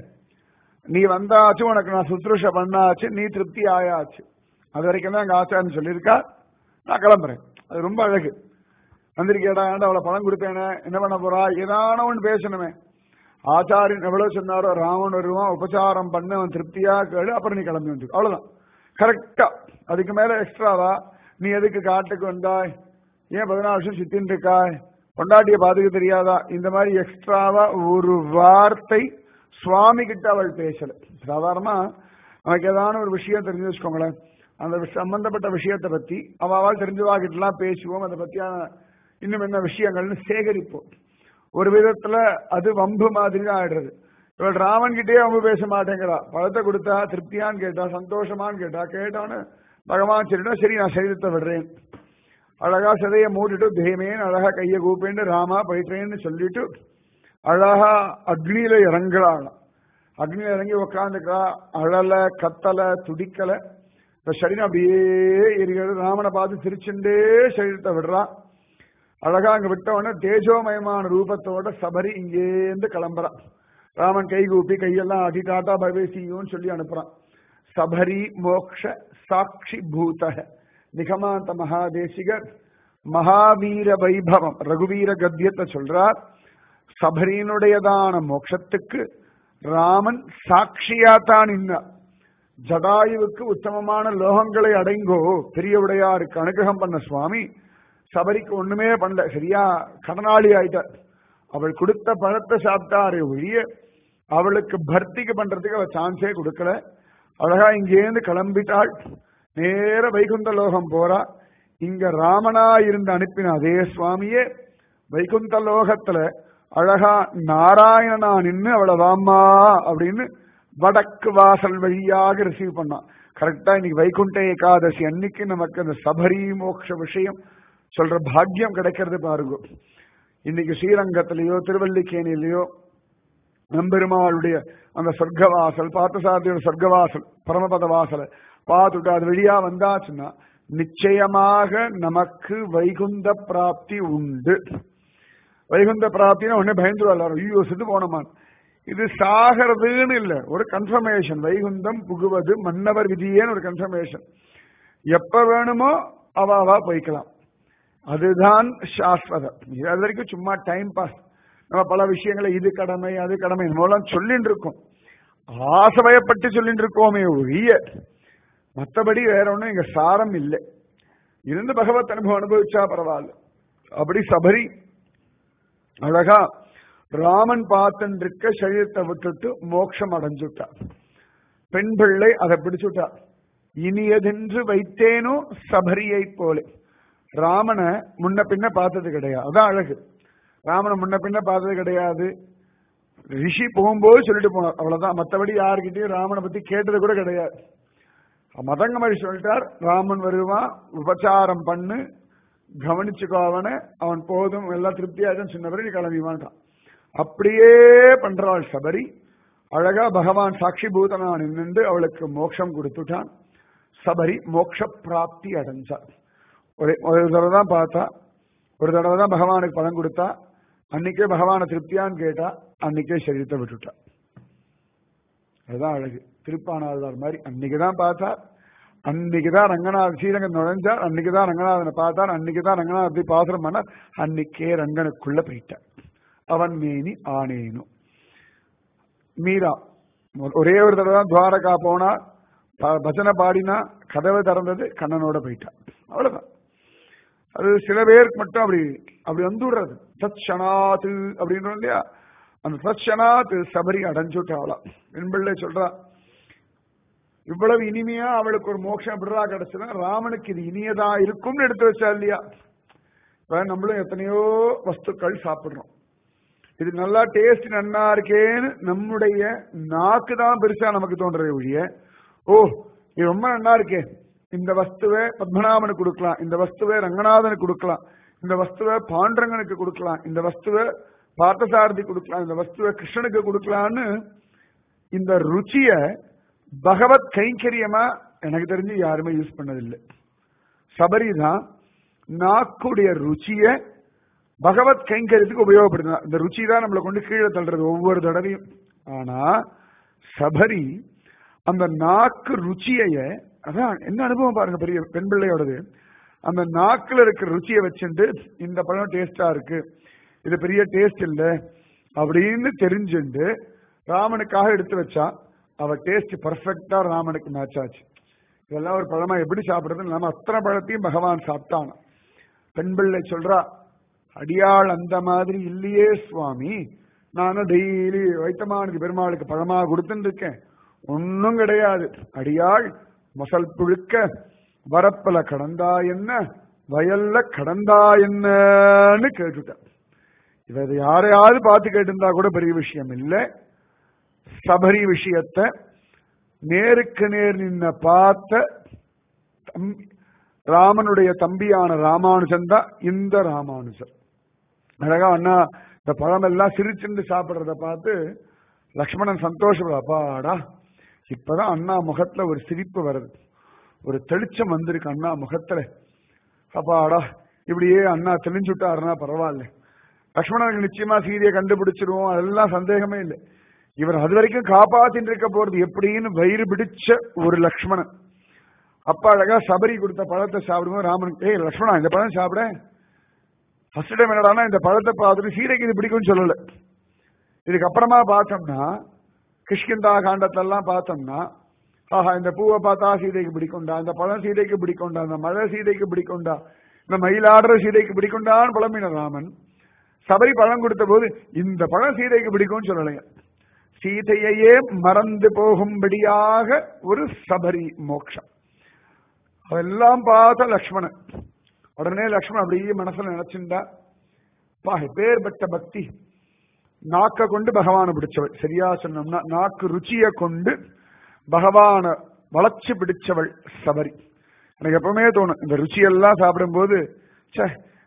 நீ வந்தாச்சு, உனக்கு நான் சுத்ருஷ பண்ணாச்சு, நீ திருப்தி ஆயாச்சு, அது வரைக்கும் தான் எங்க ஆச்சாரன் சொல்லியிருக்கா, நான் கிளம்புறேன். அது ரொம்ப அழகு. வந்திருக்கேடா, ஏன்டா அவளை பணம் கொடுத்தேனே, என்ன பண்ண போறா, ஏதான ஒன்று பேசணுமே. ஆச்சாரியன் எவ்வளவு சொன்னாரோ, ராமன் வருவான், உபசாரம் பண்ண, அவன் திருப்தியா கேளு, அப்புறம் நீ கிளம்பி வந்து, அவ்வளவுதான், கரெக்டா. அதுக்கு மேல எக்ஸ்ட்ராவா, நீ எதுக்கு காட்டுக்கு வந்தாய், ஏன் பதினாலு வருஷம் சுத்தின்னு இருக்காய், பொண்டாட்டிய பாதுக்க தெரியாதா, இந்த மாதிரி எக்ஸ்ட்ராவா ஒரு வார்த்தை சுவாமி கிட்ட அவள் பேசல. சாதாரணமா நமக்கு ஏதான ஒரு விஷயம் தெரிஞ்சு வச்சுக்கோங்களேன், அந்த சம்பந்தப்பட்ட விஷயத்தை பத்தி அவள் தெரிஞ்சவாகிட்டு எல்லாம் பேசுவோம், அதை பத்தியான இன்னும் என்ன விஷயங்கள்னு சேகரிப்போம். ஒரு விதத்துல அது வம்பு மாதிரி தான் ஆயிடுறது. இவள் ராமன் கிட்டே வம்பு பேச மாட்டேங்கிறா. பழத்தை கொடுத்தா திருப்தியான்னு கேட்டா, சந்தோஷமான்னு கேட்டா, கேட்டான்னு பகவான் சரிடா, சரி நான் சரீரத்தை விடுறேன், அழகா சதைய மூடிட்டு தேமேன்னு அழகா கையை கூப்பிட்டு ராமா போயிட்டேன்னு சொல்லிட்டு அழகா அக்னியில இறங்கலாம். அக்னியில இறங்கி உக்காந்துக்கிறா, அழல கத்தல துடிக்கல, இப்ப சரீரம் அப்படியே எரிகிறது. ராமனை பார்த்து சிரிச்சுட்டே சரீரத்தை விடுறா. அழகா அங்க விட்டவொடனே தேஜோமயமான ரூபத்தோட சபரி இங்கேருந்து கிளம்புறா. ராமன் கை கூப்பி கையெல்லாம் ஆட்டி டாட்டா பைவேசியோன்னு சொல்லி அனுப்புறான். சபரி மோக்ஷ சாட்சி பூத நிகமாந்த மகாதேசிகர் மகாவீர வைபவம் ரகுவீர கத்தியத்தை சொல்றார். சபரியினுடையதான மோட்சத்துக்கு ராமன் சாட்சியாத்தான் இன்னார். ஜடாயுவுக்கு உத்தமமான லோகங்களை அடைங்கோ பெரிய உடையாருக்கு அனுகிரகம் பண்ண சுவாமி சபரிக்கு ஒண்ணுமே பண்ணல, சரியா கடனாளி ஆயிட்டார். அவள் கொடுத்த பழத்தை சாப்பிட்டாரு ஒழிய அவளுக்கு பர்த்திக்கு பண்றதுக்கு அவள் சான்ஸே கொடுக்கல. அழகா இங்கேருந்து கிளம்பிட்டாள், நேர வைகுந்த லோகம் போறா. இங்க ராமனா இருந்து அனுப்பின அதே சுவாமியே வைகுந்த லோகத்துல அழகா நாராயணனா நின்று அவளை வாமா அப்படின்னு வடக்கு வாசல் வழியாக ரிசீவ் பண்ணான். கரெக்டா இன்னைக்கு வைகுண்ட ஏகாதசி அன்னைக்கு நமக்கு அந்த சபரி மோட்ச விஷயம் சொல்ற பாக்கியம் கிடைக்கிறது பாருங்க. இன்னைக்கு ஸ்ரீரங்கத்திலேயோ திருவல்லிக்கேணியிலேயோ நம்பெருமாளுடைய அந்த சொர்க்கவாசல், பார்த்தசாரதியோட சொர்க்கவாசல், பரமபத வாசலை பார்த்துட்டு அது வழியா வந்தாச்சுன்னா நிச்சயமாக நமக்கு வைகுந்த பிராப்தி உண்டு. வைகுந்த பிராப்தினா உடனே பயந்துருவா எல்லாரும், ஐயோ செத்து போனமான். இது சாகிறதுன்னு இல்லை, ஒரு கன்ஃபர்மேஷன். வைகுந்தம் புகுவது மன்னவர் விதியேன்னு ஒரு கன்ஃபர்மேஷன். எப்ப வேணுமோ அவாவா போய்க்கலாம். அதுதான் சாஸ்வதம். அது வரைக்கும் சும்மா டைம் பாஸ். நம்ம பல விஷயங்களை இது கடமை அது கடமை மூலம் சொல்லிட்டு இருக்கோம், ஆசையப்பட்டு சொல்லிட்டு இருக்கோமே ஒழிய மற்றபடி வேற ஒன்றும் இங்க சாரம் இல்லை. இருந்து பகவத் அனுபவம் அனுபவிச்சா பரவாயில்ல. அப்படி சபரி அழகா ராமன் பார்த்துட்டு இருக்க சரீரத்தை விட்டுட்டு மோட்சம் அடைஞ்சுட்டா. பெண் பிள்ளை அதை பிடிச்சுட்டா. இனியதென்று வைத்தேனோ சபரியை போல. ராமனை முன்ன பின்ன பார்த்தது கிடையாது, அதான் அழகு. ராமனை முன்ன பின்ன பார்த்தது கிடையாது. ரிஷி போகும்போது சொல்லிட்டு போனார், அவ்வளவுதான். மற்றபடி யாருக்கிட்டையும் ராமனை பத்தி கேட்டது கூட கிடையாது. மதங்க மாதிரி சொல்லிட்டார், ராமன் வருவான், உபச்சாரம் பண்ணு, கவனிச்சுக்கோ அவனை, அவன் போதும், எல்லாம் திருப்தியாச்சும் சின்னவரை நீ கிளம்பி மாட்டான். அப்படியே பண்றாள் சபரி. அழகா பகவான் சாட்சி பூதனா நின்று அவளுக்கு மோட்சம் கொடுத்துட்டான். சபரி மோட்ச பிராப்தி அடைஞ்சார். ஒரு ஒரு தடவை தான் பார்த்தா, ஒரு தடவை தான் பகவானுக்கு பலன் கொடுத்தா. அன்னைக்கே பகவானை திருப்தியான்னு கேட்டா, அன்னைக்கே சரீரத்தை விட்டுட்டா. அதுதான் அழகு. திருப்பானாழ்வார் மாதிரி அன்னைக்குதான் பார்த்தார், அன்னைக்குதான் ரங்கநாதன் ஸ்ரீரங்கம் நுழைஞ்சார், அன்னைக்குதான் ரங்கநாதனை பார்த்தார், அன்னைக்குதான் ரங்கநாதத்தை பாசுரம் பண்ணார், அன்னைக்கே ரங்கனுக்குள்ள போயிட்டார். அவன் மேனி ஆனேனும். மீரா ஒரே ஒரு தடவை தான் துவாரகா போனா, பஜனை பாடினா, கதவை திறந்தது, கண்ணனோட போயிட்டான். அவ்வளவுதான். அது சில பேருக்கு மட்டும் அப்படி அப்படி வந்துடுறது. தத் ஷனாத்து அப்படின்னு இல்லையா, அந்த தத் ஷனாத்து சபரி அடைஞ்சுட்டாளா. என் பிள்ளை சொல்றா, இவ்வளவு இனிமையா அவளுக்கு ஒரு மோட்சம் எப்படிரா கிடைச்சதுன்னா, ராமனுக்கு இது இனியதா இருக்கும்னு எடுத்து வச்சா இல்லையா. இப்ப நம்மளும் எத்தனையோ வஸ்துக்கள் சாப்பிடுறோம், இது நல்லா டேஸ்ட் நன்னா இருக்கேன்னு நம்முடைய நாக்கு தான் பெருசா நமக்கு தோன்றதை ஒழிய, ஓ இது ரொம்ப நன்னா இருக்கே, இந்த வஸ்துவை பத்மநாபனுக்கு கொடுக்கலாம், இந்த வஸ்துவை ரங்கநாதனுக்கு கொடுக்கலாம், இந்த வஸ்துவை பாண்டரங்கனுக்கு கொடுக்கலாம், இந்த வஸ்துவை பார்த்தசாரதி கொடுக்கலாம், இந்த வஸ்துவை கிருஷ்ணனுக்கு கொடுக்கலான்னு இந்த ருச்சிய பகவத் கைங்கரியமா எனக்கு தெரிஞ்சு யாருமே யூஸ் பண்ணதில்லை. சபரி தான் நாக்குடைய ருச்சிய பகவத் கைங்கரியத்துக்கு உபயோகப்படுத்தினா. இந்த ருச்சி தான் நம்மளை கொண்டு கீழே தள்ளுறது ஒவ்வொரு தடவையும். ஆனா சபரி அந்த நாக்கு ருச்சிய, அதான் என்ன அனுபவம் பாருங்க பெரிய பெண் பிள்ளையோடது. அந்த நாக்குல இருக்கிற ருச்சியை வச்சுட்டு இந்த பழம் டேஸ்டா இருக்கு, இது பெரிய டேஸ்ட் இல்லை அப்படின்னு தெரிஞ்சுண்டு ராமனுக்காக எடுத்து வச்சா, அவ டேஸ்ட் பர்ஃபெக்டா ராமனுக்கு மேட்ச் ஆச்சு. இதெல்லாம் ஒரு பழமா எப்படி சாப்பிடுறது, நம்ம அத்தனை பழத்தையும் பகவான் சாப்பிட்டான். பெண் பிள்ளை சொல்றா, அடியாள் அந்த மாதிரி இல்லையே சுவாமி, நானும் டெய்லி வைத்தமானுக்கு பெருமாளுக்கு பழமா கொடுத்துட்டு இருக்கேன், ஒன்னும் கிடையாது. அடியாள் மசல் புழுக்க வரப்பல கடந்தா என்ன, வயல்ல கடந்தா என்னன்னு கேட்டுட்டேன். இதை யாரையாவது பார்த்து கேட்டிருந்தா கூட பெரிய விஷயம் இல்லை. சபரி விஷயத்தை நேருக்கு நேர் நின்ன பார்த்த ராமனுடைய தம்பியான ராமானுஜன் தான் இந்த ராமானுஜர். அழகா அண்ணா இந்த பழம் எல்லாம் சிரிச்சுண்டு சாப்பிடுறத பார்த்து லக்ஷ்மணன் சந்தோஷப்பட, அப்பாடா இப்பதான் அண்ணா முகத்துல ஒரு சிரிப்பு வருது, ஒரு தெளிச்சம் வந்திருக்கு அண்ணா முகத்துல, அப்பாடா இப்படியே அண்ணா தெளிஞ்சுட்டாருன்னா பரவாயில்ல. லக்ஷ்மணனுக்கு நிச்சயமா சீதையை கண்டுபிடிச்சிருவோம், அதெல்லாம் சந்தேகமே இல்லை. இவர் அது வரைக்கும் காப்பாத்தின்னு இருக்க போறது எப்படின்னு வயிறு பிடிச்ச ஒரு லக்ஷ்மணன். அப்பா அழகா சபரி கொடுத்த பழத்தை சாப்பிடும்போது ராமனுக்கு, ஏய் லக்ஷ்மணா இந்த பழம் சாப்பிட, ஃபர்ஸ்ட் டைம் என்னடானா இந்த பழத்தை பார்த்துட்டு சீதைக்கு இது பிடிக்கும்னு சொல்லல. இதுக்கப்புறமா பார்த்தோம்னா கிஷ்கிந்தா காண்டத்தெல்லாம் பார்த்தோம்னா, ஆஹா இந்த பூவை பார்த்தா சீதைக்கு பிடிக்கும்டா, இந்த பழம் சீதைக்கு பிடிக்கும்டா, இந்த மழை சீதைக்கு பிடிக்கும்டா, இந்த மயிலாடுற சீதைக்கு பிடிக்கும்டான்னு பழமின ராமன். சபரி பழம் கொடுத்த போது இந்த பழம் சீதைக்கு பிடிக்கும்னு சொல்லலைங்க, சீதையே மறந்து போகும்படியாக ஒரு சபரி மோட்சம். அதெல்லாம் பார்த்த லக்ஷ்மணன் உடனே லக்ஷ்மணன் அப்படியே மனசுல நினைச்சுண்டா, பா பேர்பட்ட பக்தி, நாக்க கொண்டு பகவானை பிடிச்சவள். சரியா சொன்னோம்னா நாக்கு ருச்சியை கொண்டு பகவான வளர்ச்சி பிடிச்சவள் சபரி. எனக்கு எப்பவுமே தோணும், இந்த ருச்சியெல்லாம் சாப்பிடும் போது சே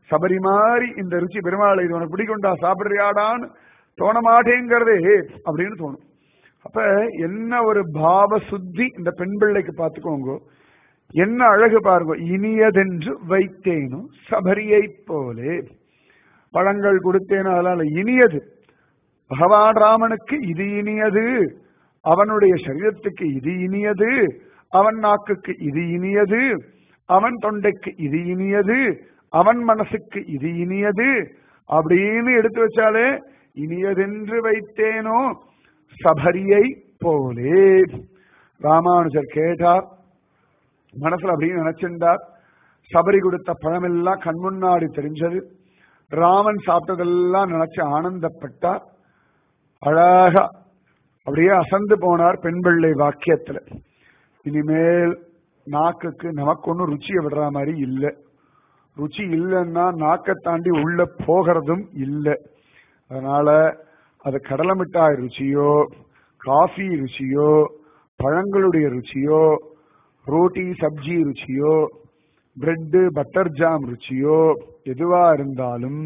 சபரி மாதிரி இந்த ருச்சி பெருமாளை இது உனக்கு பிடிக்குண்டா சாப்பிடுறியாடான்னு தோண மாட்டேங்கிறதே அப்படின்னு தோணும். அப்ப என்ன ஒரு பாவ சுத்தி இந்த பெண் பிள்ளைக்கு பார்த்துக்கோங்க. என்ன அழகு பாருங்க. இனியதென்று வைத்தேனும் சபரியை போலே. பழங்கள் கொடுத்தேனோ அதனால இனியது. பகவான் ராமனுக்கு இது இனியது, அவனுடைய சரீரத்துக்கு இது இனியது, அவன் நாக்குக்கு இது இனியது, அவன் தொண்டைக்கு இது இனியது, அவன் மனசுக்கு இது இனியது அப்படின்னு எடுத்து வச்சாலே இனியதென்று வைத்தேனோ சபரியை போலே. ராமானுஜர் கேட்டார், மனசுல அப்படின்னு நினைச்சிருந்தார். சபரி கொடுத்த பழமெல்லாம் கண் முன்னாடி தெரிஞ்சது. ராமன் சாப்பிட்டதெல்லாம் நினைச்சு ஆனந்தப்பட்டார். அழகா அப்படியே அசந்து போனார் பெண் பிள்ளை வாக்கியத்துல. இனிமேல் நாக்குக்கு நமக்கு ஒன்னும் ருச்சியை விடுற மாதிரி இல்லை. ருச்சி இல்லைன்னா நாக்கை தாண்டி உள்ள போகிறதும் இல்லை. அதனால அது கடலை மிட்டாய் ருச்சியோ, காஃபி ருச்சியோ, பழங்களுடைய ருச்சியோ, ரோட்டி சப்ஜி ருச்சியோ, பிரெட்டு பட்டர் ஜாம் ருச்சியோ, எதுவா இருந்தாலும்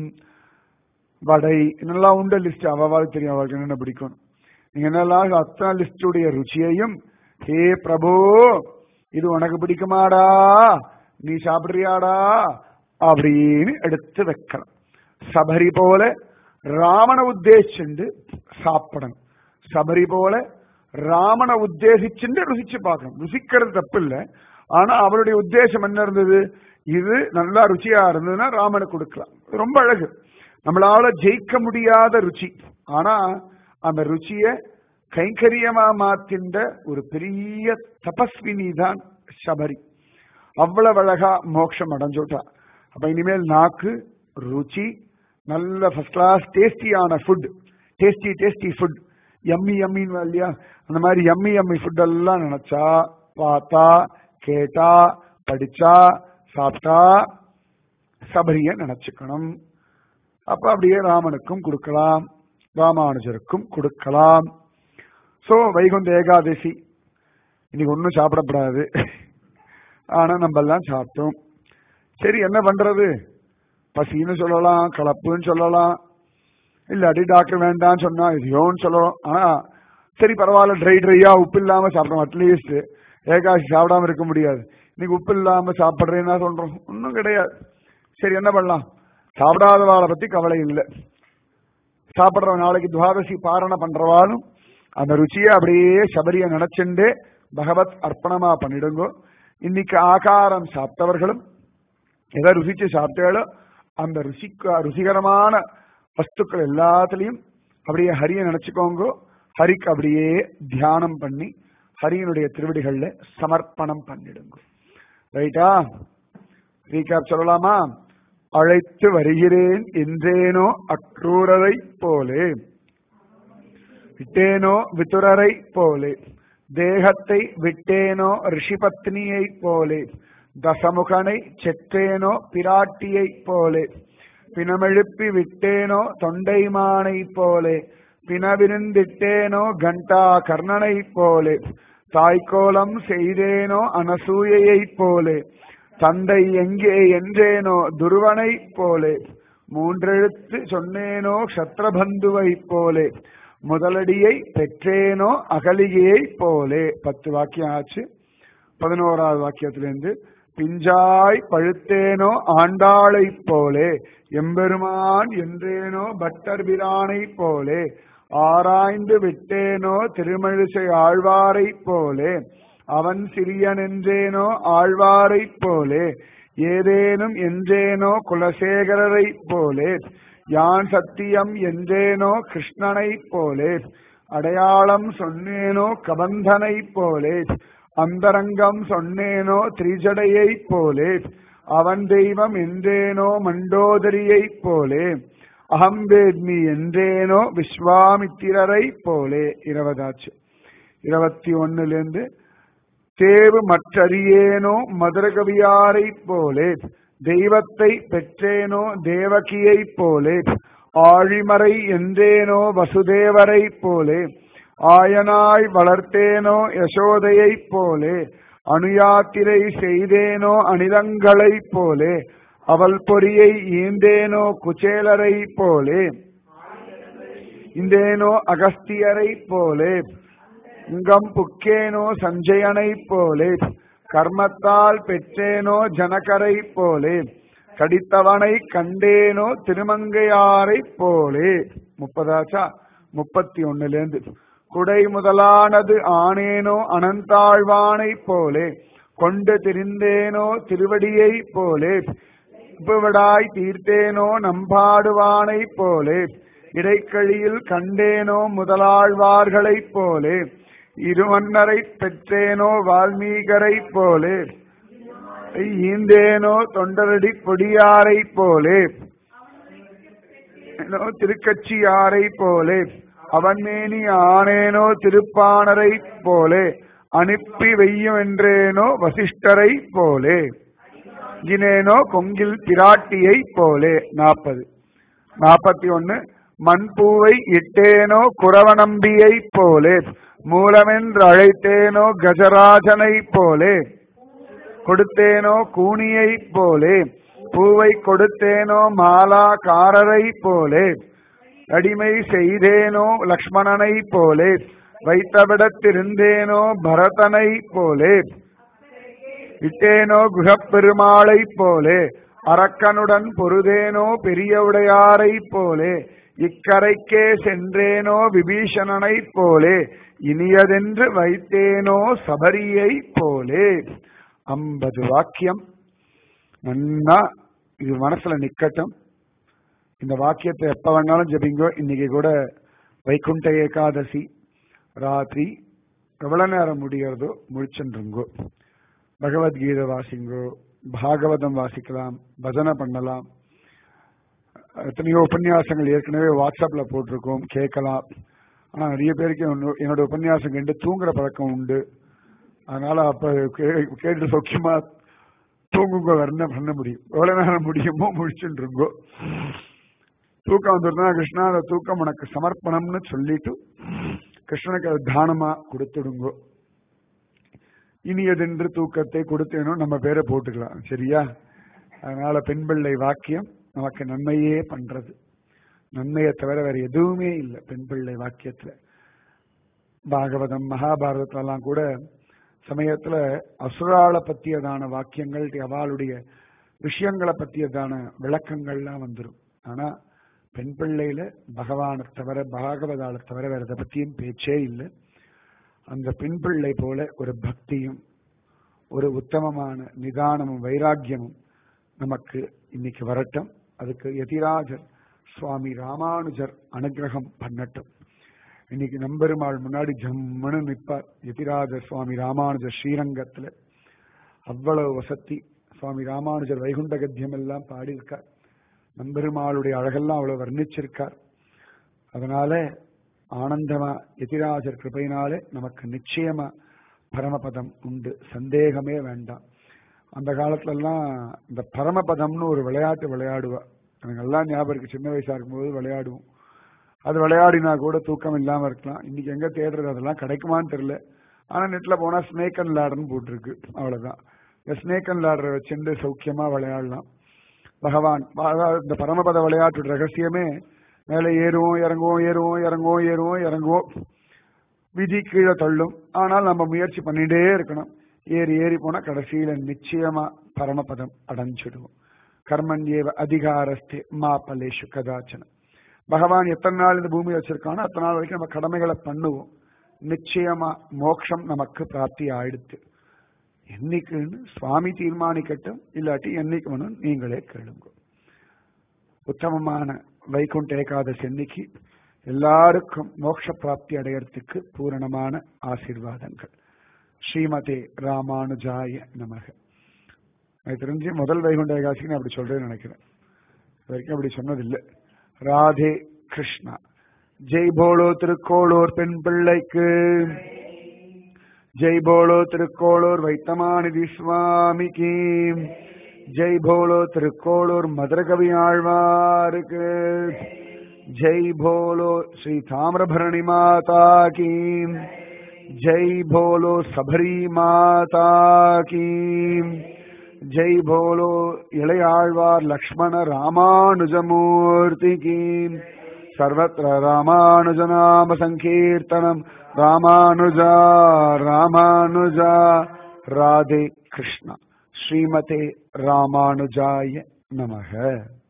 வடை என்னெல்லாம் உண்ட லிஸ்ட் அவளுக்கு தெரியும், அவளுக்கு என்னென்ன பிடிக்கும். நீங்க என்னெல்லாம் அத்தனை லிஸ்டுடைய ருச்சியையும் ஹே பிரபு இது உனக்கு பிடிக்குமாடா, நீ சாப்பிடுறியாடா அப்படின்னு எடுத்து வைக்கலாம். சபரி போல ராமனை உத்தேசிச்சுண்டு சாப்பிடணும். சபரி போல ராமனை உத்தேசிச்சுண்டு ருசிச்சு பார்க்கணும். ருசிக்கிறது தப்பு இல்லை, ஆனா அவருடைய உத்தேசம் என்ன இருந்தது, இது நல்லா ருச்சியா இருந்ததுன்னா ராமனுக்கு கொடுக்கலாம். ரொம்ப அழகு. நம்மளால ஜெயிக்க முடியாத ருச்சி, ஆனா அந்த ருச்சிய கைங்கரியமா மாத்தின்ற ஒரு பெரிய தபஸ்வினி தான் சபரி. அவ்வளவு அழகா மோட்சம் அடைஞ்சுட்டா. அப்ப இனிமேல் நாக்கு ருச்சி, நல்ல ஃபர்ஸ்ட் கிளாஸ் டேஸ்டியான ஃபுட், டேஸ்டி டேஸ்டி ஃபுட், எம்மி எம்மின்னு இல்லையா, அந்த மாதிரி எம்மி எம்மி ஃபுட் எல்லாம் நினைச்சா, பார்த்தா, கேட்டா, படிச்சா, சாப்பிட்டா சபரிய நினைச்சுக்கணும். அப்ப அப்படியே ராமனுக்கும் கொடுக்கலாம், ராமானுஜருக்கும் கொடுக்கலாம். சோ வைகுந்த ஏகாதசி இன்னைக்கு ஒன்னும் சாப்பிடப்படாது, ஆனா நம்ம எல்லாம் சாப்பிட்டோம். சரி என்ன பண்றது, பசின்னு சொல்லலாம், கலப்புன்னு சொல்லலாம், இல்லாட்டி டாக்டர் வேண்டான்னு சொன்னா இதுயோன்னு சொல்லலாம். ஆனா சரி பரவாயில்ல, ட்ரை ட்ரையா உப்பு இல்லாம சாப்பிடணும். அட்லீஸ்ட் ஏகாதசி சாப்பிடாம இருக்க முடியாது, இன்னைக்கு உப்பு இல்லாம சாப்பிடுறேன்னா சொல்றோம், ஒன்னும் கிடையாது. சரி என்ன பண்ணலாம், சாப்பிடாதவாளை பத்தி கவலை இல்லை. சாப்பிடுற நாளைக்கு துவாதசி பாரண பண்றவாலும் அந்த ருச்சியை அப்படியே சபரிய நினைச்சுண்டே பகவத் அர்ப்பணமா பண்ணிடுங்கோ. இன்னைக்கு ஆகாரம் சாப்பிட்டவர்களும் எதை ருசிச்சு சாப்பிட்டாலோ அந்த ருசிக்க ருசிகரமான வஸ்துக்கள் எல்லாத்துலயும் அப்படியே ஹரியை நினைச்சுக்கோங்க. ஹரிக்கு அப்படியே தியானம் பண்ணி ஹரியனுடைய திருவடிகள்ல சமர்ப்பணம் பண்ணிடுங்க. ரைட்டா? ரீகேப் சொல்லலாமா? அழைத்து வருகிறேன் என்றேனோ அக்ரூரரை போலே, விட்டேனோ விதுரரை போலே, தேகத்தை விட்டேனோ ரிஷிபத்னியை போலே, தசமுகனை செற்றேனோ பிராட்டியை போலே, பிணமெழுப்பி விட்டேனோ தொண்டைமானை போலே, பிணவிருந்திட்டேனோ கண்டா கர்ணனை போலே, தாய்க்கோலம் செய்தேனோ அனசூயையை போலே, தந்தை எங்கே என்றேனோ துருவனை போலே, மூன்றெழுத்து சொன்னேனோ சத்ரபந்துவை போலே, முதலடியை பெற்றேனோ அகலிகையை போலே. பத்து வாக்கியம் ஆச்சு. பதினோராவது வாக்கியத்திலிருந்து பிஞ்சாய் பழுத்தேனோ ஆண்டாளை போலே, எம்பெருமான் என்றேனோ பட்டர் பிரானை போலே, ஆராய்ந்து விட்டேனோ திருமழிசை ஆழ்வாரை போலே, அவன் சிறியன் என்றேனோ ஆழ்வாரை போலே, ஏதேனும் என்றேனோ குலசேகரரை போலே, யான் சத்தியம் என்றேனோ கிருஷ்ணனை போலே, அடையாளம் சொன்னேனோ கபந்தனை போலே, அந்தரங்கம் சொன்னேனோ திரிஜடையை போலே, அவன் தெய்வம் என்றேனோ மண்டோதரியை போலே, அகம்பேத்மி என்றேனோ விஸ்வாமித்திரரை போலே. இருபதாச்சு. இருபத்தி ஒன்னுலேருந்து தேவு மற்றறியேனோ மதுரகவியாரை போலே, தெய்வத்தை பெற்றேனோ தேவகியை போலே, ஆழிமறை என்றேனோ வசுதேவரை போலே, ஆயனாய் வளர்த்தேனோ யசோதையை போலே, அணுயாத்திரை செய்தேனோ அனிதங்களை போலே, அவள் பொறியை ஈந்தேனோ குச்சேலரை போலே இந்தேனோ அகஸ்தியரை போலே இங்கம் புக்கேனோ சஞ்சயனை போலே கர்மத்தால் பெற்றேனோ ஜனகரை போலே கடித்தவனை கண்டேனோ திருமங்கையாரை போலே. முப்பதாச்சா? முப்பத்தி ஒண்ணுல இருந்து குடை முதலானது ஆனேனோ அனந்தாழ்வானை போலே கொண்டு திரிந்தேனோ திருவடியை போலே உப்புவிடாய் தீர்த்தேனோ நம்பாடுவானை போலே இடைக்கழியில் கண்டேனோ முதலாழ்வார்களை போலே இருமன்னரை பெற்றேனோ வால்மீகரை போலே ஈந்தேனோ தொண்டரடி கொடியாரை போலே திருக்கட்சியாரை போலே அவன்மேனி ஆனேனோ திருப்பாணரை போலே அனுப்பி வெய்யும் என்றேனோ வசிஷ்டரை போலே இனேனோ கொங்கில் பிராட்டியை போலே. நாற்பது நாற்பத்தி ஒன்னு மண்பூவை இட்டேனோ குரவநம்பியை போலே மூலமென்று அழைத்தேனோ கஜராஜனை போலே கொடுத்தேனோ கூனியை போலே பூவை கொடுத்தேனோ மாலாக்காரரை போலே அடிமை செய்தேனோ லக்ஷ்மணனை போலே வைத்தவிடத்திருந்தேனோ பரதனை போலே இட்டேனோ குகப்பெருமாளை போலே அரக்கனுடன் பொருதேனோ பெரியவுடையாரை போலே இக்கரைக்கே சென்றேனோ விபீஷணனை போலே இனியதென்று வைத்தேனோ சபரியை போலே. ஐம்பது வாக்கியம் நன்னா இது மனசுல நிக்கட்டும். இந்த வாக்கியத்தை எப்ப வேணாலும் ஜபிங்கோ. இன்னைக்கு கூட வைகுண்ட ஏகாதசி ராத்திரி எவ்வளவு நேரம் முடிகிறதோ முடிச்சுருங்கோ. பகவத்கீதை வாசிங்கோ, பாகவதம் வாசிக்கலாம், பஜனை பண்ணலாம். எத்தனையோ உபன்யாசங்கள் ஏற்கனவே வாட்ஸ்அப்ல போட்டிருக்கோம், கேட்கலாம். ஆனா நிறைய பேருக்கு என்னோட உபன்யாசம் கேட்டு தூங்குற பழக்கம் உண்டு. அதனால அப்ப கேட்டு சௌக்கியமா தூங்குங்க. வேற என்ன பண்ண முடியும்? எவ்வளவு நேரம் முடியுமோ முடிச்சுருங்கோ. தூக்கம் வந்துருந்தா கிருஷ்ணா அந்த தூக்கம் உனக்கு சமர்ப்பணம்னு சொல்லிட்டு கிருஷ்ணனுக்கு அது தானமா கொடுத்துடுங்கோ. இனியதென்று தூக்கத்தை கொடுத்தேனோ நம்ம பேரை போட்டுக்கலாம். சரியா? அதனால பெண் பிள்ளை வாக்கியம் நமக்கு நன்மையே பண்றது. நன்மையை தவிர வேற எதுவுமே இல்லை பெண் பிள்ளை வாக்கியத்துல. பாகவதம் மகாபாரதத்துல எல்லாம் கூட சமயத்துல அசுராளை பத்தியதான வாக்கியங்கள், அவளுடைய விஷயங்களை பத்தியதான விளக்கங்கள்லாம் வந்துடும். ஆனா பெண் பிள்ளையில பகவானை தவிர பாகவதால தவிர வேற எதை பத்தியும் பேச்சே இல்லை. அந்த பெண் பிள்ளை போல ஒரு பக்தியும் ஒரு உத்தமமான நிதானமும் வைராக்கியமும் நமக்கு இன்னைக்கு வரட்டும். அதுக்கு யதிராஜர் சுவாமி ராமானுஜர் அனுகிரகம் பண்ணட்டும். இன்னைக்கு நம்பெருமாள் முன்னாடி ஜம்முன்னு நிற்பார் யதிராஜர் சுவாமி ராமானுஜர் ஸ்ரீரங்கத்துல. அவ்வளவு வசதி. சுவாமி ராமானுஜர் வைகுண்ட கத்தியம் எல்லாம் பாடியிருக்கார். நம்பெருமாளுடைய அழகெல்லாம் அவ்வளவு வர்ணிச்சிருக்கார். அதனால ஆனந்தமா யதிராஜர் கிருபையினாலே நமக்கு நிச்சயமா பரமபதம் உண்டு, சந்தேகமே வேண்டாம். அந்த காலத்துல எல்லாம் இந்த பரமபதம்னு ஒரு விளையாட்டு விளையாடுவா. எனக்கு எல்லாம் ஞாபகம் இருக்கு. சின்ன வயசா இருக்கும்போது விளையாடுவோம். அது விளையாடினா கூட தூக்கம் இல்லாம இருக்கலாம். இன்னைக்கு எங்க தேடுறது? அதெல்லாம் கிடைக்குமான்னு தெரியல. ஆனா நெட்ல போனா ஸ்னேக் அண்ட் லேடர்னு போட்டிருக்கு. அவ்வளவுதான். இந்த ஸ்னேக் அண்ட் லேடரை வச்சுட்டு சௌக்கியமா விளையாடலாம். பகவான் இந்த பரமபத விளையாட்டு ரகசியமே மேலே ஏறுவோம் இறங்குவோம் ஏறுவோம் இறங்குவோம் ஏறுவோம் இறங்குவோம். விதி கீழே தள்ளும். ஆனால் நம்ம முயற்சி பண்ணிட்டே இருக்கணும். ஏறி ஏறி போனா கடைசியில நிச்சயமா பரமபதம் அடைஞ்சிடுவோம். கர்மண்யேவ அதிகாரஸ்தே மா பலேஷு கதாச்சன. பகவான் எத்தனை நாள் இந்த பூமி வச்சிருக்கானோ அத்தனை நாள் வரைக்கும் நம்ம கடமைகளை பண்ணுவோம். நிச்சயமா மோட்சம் நமக்கு பிராப்தி ஆயிடுத்து. என்னைக்குன்னு சுவாமி தீர்மானிக்கட்டும். இல்லாட்டி என்னைக்கு வேணும் நீங்களே கேளுங்க. உத்தமமான வைகுண்ட ஏகாதசி அன்னைக்கு எல்லாருக்கும் மோட்ச பிராப்தி அடையறதுக்கு பூரணமான ஆசீர்வாதங்கள். ஸ்ரீமதே ராமானுஜாய நமக. எனக்கு தெரிஞ்சு முதல் வைகுண்ட ஏகாதசிக்கு அப்படி சொல்றேன்னு நினைக்கிறேன். வரைக்கும் அப்படி சொன்னதில்லை. ராதே கிருஷ்ணா. ஜெய் போலோ திருக்கோளூர் பெண் பிள்ளைக்கு. ஜெய் போலோ திருக்கோளூர் வைத்தமாநிதி சுவாமிக்கு. ஜெய் போலோ திருக்கோளூர் மதுரகவி ஆழ்வாருக்கு. ஜெய் போலோ ஸ்ரீ தாமிரபரணி மாதா கீ. ஜெய் போலோ சபரி மாதா கீ. जय बोलो इलयाழ்வார் लक्ष्मण रामानुजमूर्ति की सर्वत्र रामानुजनाम संकीर्तनम रामानुजा रामानुजा राधे कृष्ण श्रीमते रामानुजाय नमः।